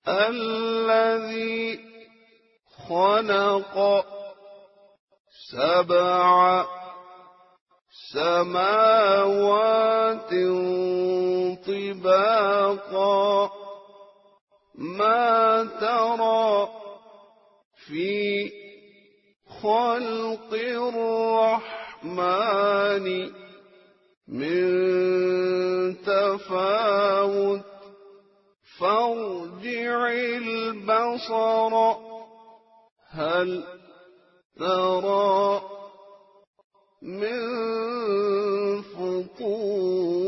الذي خلق 7 سماوات طباقا ما ترى في خلق الرحمن من تفاوت فارجع البصر هل ترى من فطور